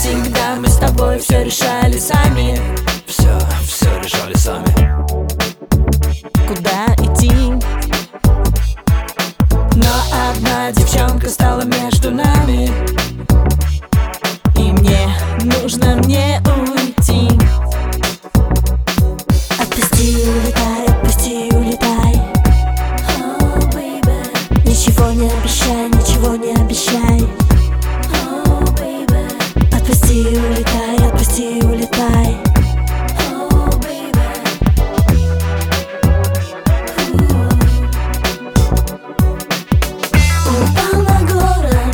всегда мы с тобой все решали сами. Все решали сами. Куда идти? Но одна девчонка стала между нами, и мне нужно уйти. Отпусти, улетай, отпусти, улетай. Oh, baby. Ничего не обещай, ничего не обещай. Oh, baby. Отпусти, улетай, отпусти, улетай. Oh, baby. Упал на город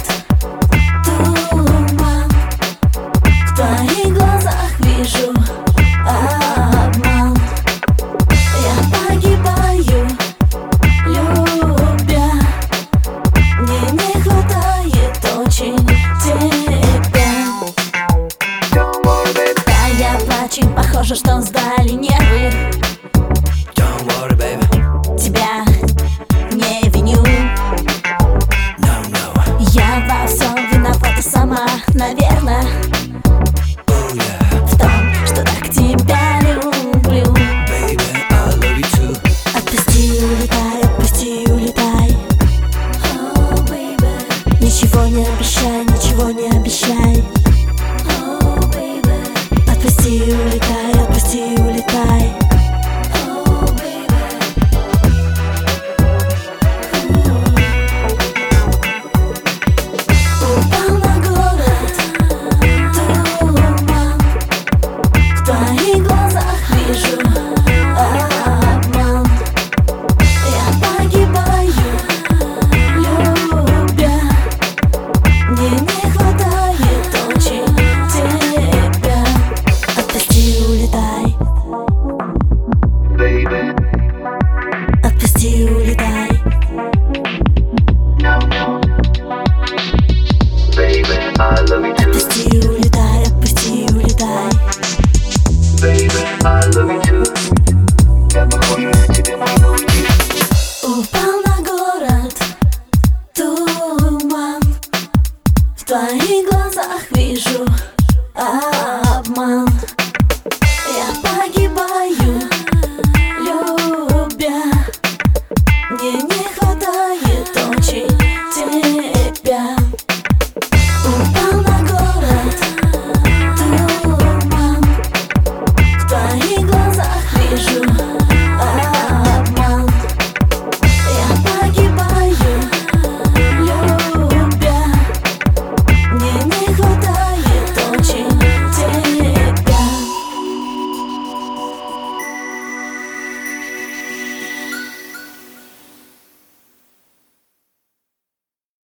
туман, в твоих глазах вижу обман. Я погибаю, любя, мне не хватает очень тебя. Да, я плачу, похоже, что сдали нервы. Don't worry,